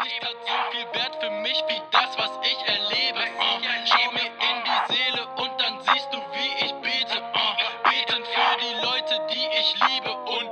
Nichts hat so viel Wert für mich wie das, was ich erlebe. Schau mir in die Seele und dann siehst du, wie ich bete. Beten für die Leute, die ich liebe und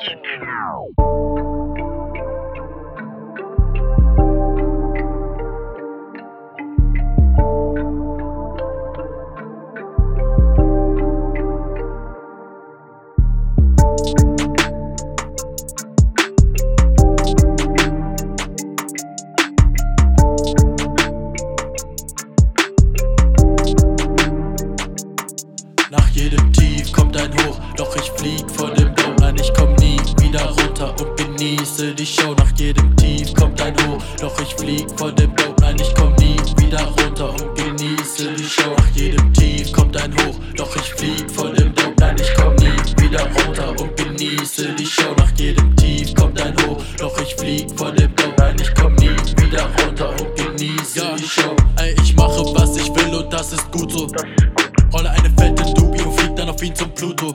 Nach jedem Tief kommt ein Hoch, doch ich flieg vor dem Low. Nein, ich komm nie wieder runter und genieße die Show. Nach jedem Tief kommt ein Hoch, doch ich flieg vor dem Low. Nein, ich komm nie wieder runter und genieße die Show. Nach jedem Tief kommt ein Hoch, doch ich flieg vor dem Low. Nein, ich komm nie wieder runter und genieße die Show. Nach jedem Tief kommt ein Hoch, doch ich flieg vor dem Low. Nein, ich komm nie wieder runter und genieße die Show. Ey, ich mache was ich will und das ist gut so. Rolle eine fette Dubi und flieg dann auf ihn zum Pluto.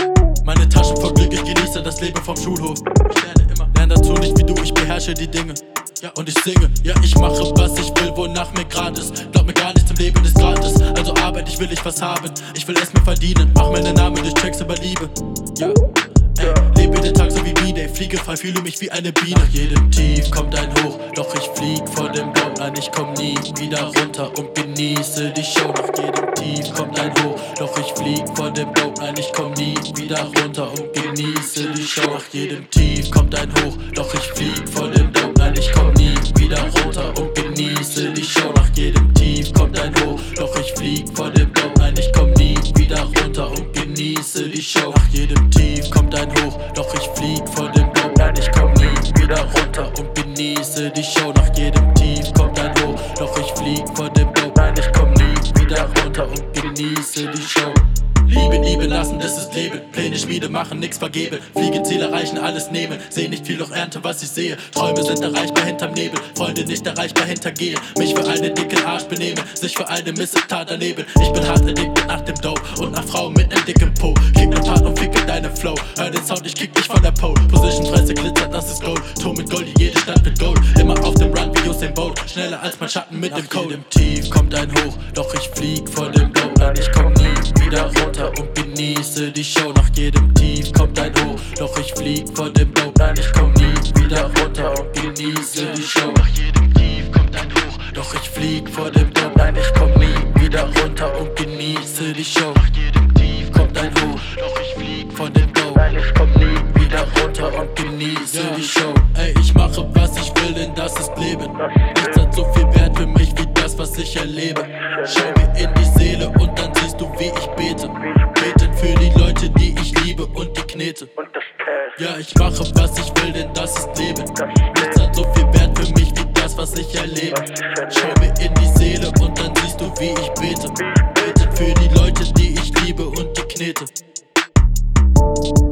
Meine Taschen voll Glück, ich genieße das Leben vom Schulhof. Ich lerne dazu nicht wie du, ich beherrsche die Dinge. Ja, und ich singe, ja, ich mache was ich will, wonach mir grad ist. Glaub mir gar nicht, zum Leben ist gratis. Also Arbeit, ich will was haben, ich will es mir verdienen. Mach meinen Namen durch Tracks über Liebe. Ja, ey, lebe den Tag so wie B-Day, fliege frei, fühle mich wie eine Biene. Nach jedem Tief kommt ein Hoch, doch ich flieg vor dem Low. Nein, ich komm nie wieder runter und genieße die Show. Nach jedem Tief kommt ein Hoch, doch ich flieg vor dem Low. Nein, ich komm nie wieder runter und genieße die Show. Nach jedem Tief kommt ein Hoch, doch ich flieg vor dem Low. Nein, ich komm nie wieder runter und genieße die Show. Nach jedem Tief kommt ein Hoch, doch ich flieg vor dem Low. Nein, ich komm nie wieder runter und genieße die Show. Nach jedem Tief kommt ein Hoch, doch ich flieg vor dem Low. Nein, ich komm nie wieder runter und genieße die Show. Nach jedem Tief kommt ein Hoch, doch ich flieg vor dem Low. Nein, ich komm nie wieder runter und genieße die Show. Lieben, lieben lassen, das ist Leben. Pläne, Schmiede machen, nix vergeben. Fliege, Ziel erreichen, alles nehmen. Seh nicht viel, doch ernte, was ich sehe. Träume sind erreichbar hinterm Nebel. Freunde nicht erreichbar hintergehen. Mich für einen dicken Arsch benehmen. Sich für eine Missetat erleben. Ich bin hart addicted nach dem Dough. Und nach Frauen mit nem dicken Po. Kick ne Part und ficke deinen Flow. Hör den Sound, ich kick dich von der Pole. Position, Fresse, glitzert, das ist Gold. Ton mit Gold, jede Stadt wird Gold. Immer auf dem Run wie Usain Bolt. Schneller als mein Schatten mit dem Code. Nach jedem Tief kommt ein Hoch, doch ich flieg vor dem Low. Nein, ich komm nie wieder runter und genieße die Show. Nach jedem Tief kommt ein Hoch, doch ich flieg vor dem Low. Nein, ich komm nie wieder runter und genieße die Show. Nach jedem Tief kommt ein Hoch, doch ich flieg vor dem Low. Nein, ich komm nie wieder runter und genieße die Show. Nach jedem Tief kommt ein Hoch, doch ich flieg vor dem Low. Nein, ich komm nie wieder runter und genieße die Show. Ey, ich mache was ich will, denn das ist Leben. Nichts hat so viel Wert für mich wie das, was ich erlebe. Schau mir in die Seele und dann siehst du, wie ich bete. Beten für die Leute, die ich liebe und die Knete. Ja, ich mache was ich will, denn das ist Leben. Nichts hat so viel Wert für mich wie das, was ich erlebe. Schau mir in die Seele und dann siehst du, wie ich bete. Beten für die Leute, die ich liebe und die Knete.